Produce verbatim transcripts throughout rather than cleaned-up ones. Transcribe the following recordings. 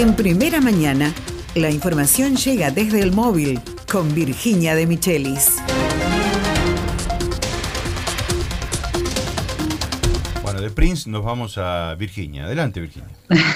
En Primera Mañana, la información llega desde el móvil con Virginia de Michelis. Bueno, de Prince nos vamos a Virginia. Adelante, Virginia.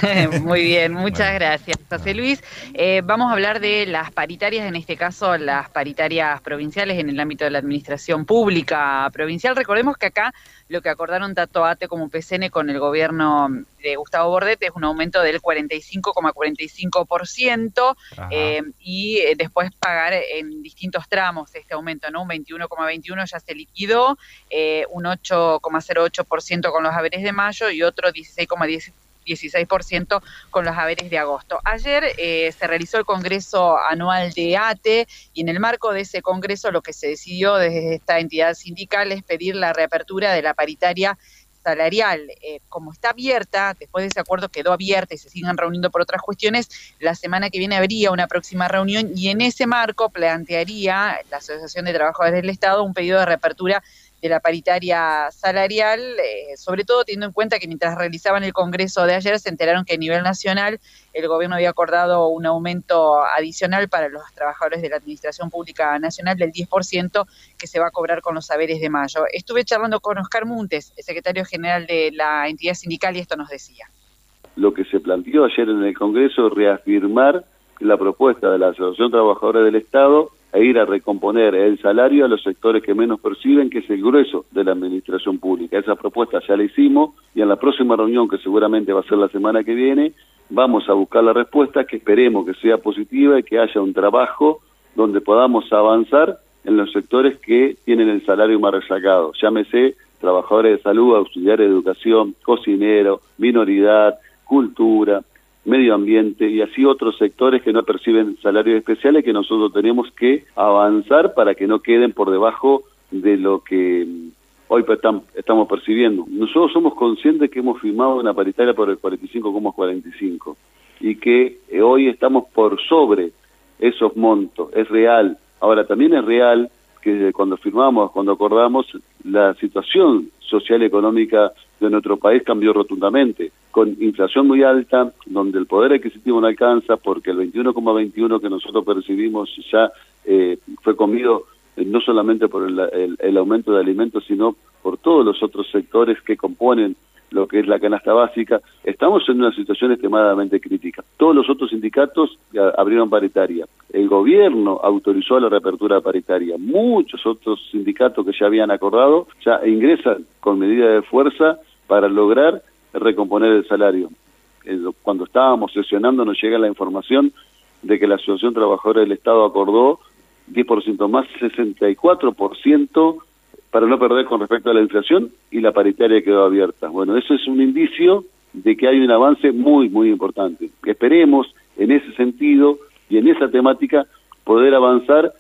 Muy bien, muchas bueno. gracias, José Luis. Eh, vamos a hablar de las paritarias, en este caso las paritarias provinciales en el ámbito de la administración pública provincial. Recordemos que acá lo que acordaron tanto ATE como P C N con el gobierno de Gustavo Bordet es un aumento del cuarenta y cinco coma cuarenta y cinco por ciento eh, y después pagar en distintos tramos este aumento, ¿no? Un veintiuno coma veintiuno ya se liquidó, eh, un ocho coma cero ocho por ciento con los haberes de mayo y otro dieciséis coma dieciséis por ciento con los haberes de agosto. Ayer eh, se realizó el Congreso Anual de ATE y en el marco de ese Congreso lo que se decidió desde esta entidad sindical es pedir la reapertura de la paritaria salarial. Eh, como está abierta, después de ese acuerdo quedó abierta y se siguen reuniendo por otras cuestiones, la semana que viene habría una próxima reunión y en ese marco plantearía la Asociación de Trabajadores del Estado un pedido de reapertura de la paritaria salarial, eh, sobre todo teniendo en cuenta que mientras realizaban el Congreso de ayer se enteraron que a nivel nacional el gobierno había acordado un aumento adicional para los trabajadores de la Administración Pública Nacional del diez por ciento que se va a cobrar con los saberes de mayo. Estuve charlando con Oscar Muntes, el secretario general de la entidad sindical, y esto nos decía. Lo que se planteó ayer en el Congreso es reafirmar la propuesta de la Asociación de Trabajadores del Estado e ir a recomponer el salario a los sectores que menos perciben, que es el grueso de la administración pública. Esa propuesta ya la hicimos y en la próxima reunión, que seguramente va a ser la semana que viene, vamos a buscar la respuesta, que esperemos que sea positiva y que haya un trabajo donde podamos avanzar en los sectores que tienen el salario más rezagado. Llámese trabajadores de salud, auxiliares de educación, cocinero, minoridad, cultura, medio ambiente y así otros sectores que no perciben salarios especiales, que nosotros tenemos que avanzar para que no queden por debajo de lo que hoy estamos percibiendo. Nosotros somos conscientes que hemos firmado una paritaria por el cuarenta y cinco coma cuarenta y cinco y que hoy estamos por sobre esos montos, es real. Ahora también es real que cuando firmamos, cuando acordamos, la situación social y económica de nuestro país cambió rotundamente, con inflación muy alta, donde el poder adquisitivo no alcanza, porque el veintiuno coma veintiuno que nosotros percibimos ya eh, fue comido eh, no solamente por el, el, el aumento de alimentos, sino por todos los otros sectores que componen lo que es la canasta básica. Estamos en una situación extremadamente crítica. Todos los otros sindicatos abrieron paritaria. El gobierno autorizó la reapertura paritaria. Muchos otros sindicatos que ya habían acordado ya ingresan con medida de fuerza para lograr recomponer el salario. Cuando estábamos sesionando nos llega la información de que la Asociación de Trabajadores del Estado acordó diez por ciento más, sesenta y cuatro por ciento para no perder con respecto a la inflación, y la paritaria quedó abierta. Bueno, eso es un indicio de que hay un avance muy, muy importante. Esperemos en ese sentido y en esa temática poder avanzar.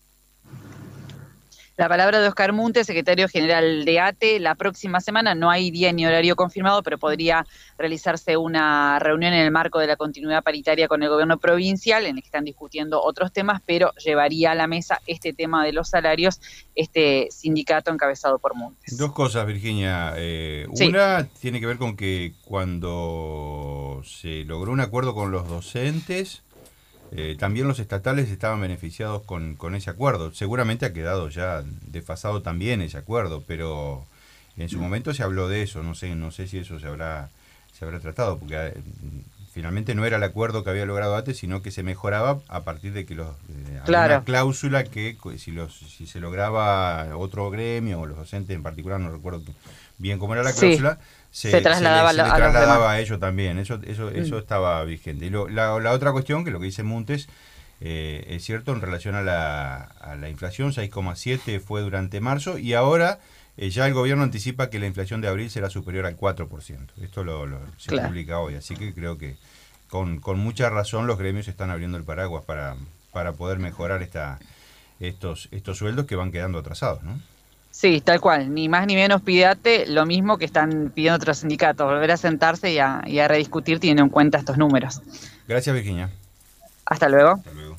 La palabra de Oscar Muntes, secretario general de ATE. La próxima semana no hay día ni horario confirmado, pero podría realizarse una reunión en el marco de la continuidad paritaria con el gobierno provincial, en el que están discutiendo otros temas, pero llevaría a la mesa este tema de los salarios este sindicato encabezado por Muntes. Dos cosas, Virginia. Eh, sí. Una tiene que ver con que cuando se logró un acuerdo con los docentes, Eh, también los estatales estaban beneficiados con, con ese acuerdo. Seguramente ha quedado ya desfasado también ese acuerdo, pero en su momento se habló de eso. No sé, no sé si eso se habrá se habrá tratado, porque eh, finalmente no era el acuerdo que había logrado ATE, sino que se mejoraba a partir de que los eh, claro. había una cláusula que si los si se lograba otro gremio o los docentes en particular, no recuerdo bien cómo era la cláusula. Sí. Se, se trasladaba, se le, se le a, trasladaba a ellos también, eso eso eso mm. estaba vigente. Y lo, la, la otra cuestión, que lo que dice Muntes, eh, es cierto en relación a la, a la inflación, seis coma siete fue durante marzo, y ahora eh, ya el gobierno anticipa que la inflación de abril será superior al cuatro por ciento. Esto lo, lo se claro. publica hoy, así que creo que con, con mucha razón los gremios están abriendo el paraguas para, para poder mejorar esta estos, estos sueldos que van quedando atrasados, ¿no? Sí, tal cual, ni más ni menos pide ATE, lo mismo que están pidiendo otros sindicatos, volver a sentarse y a, y a rediscutir teniendo en cuenta estos números. Gracias, Virginia. Hasta luego. Hasta luego.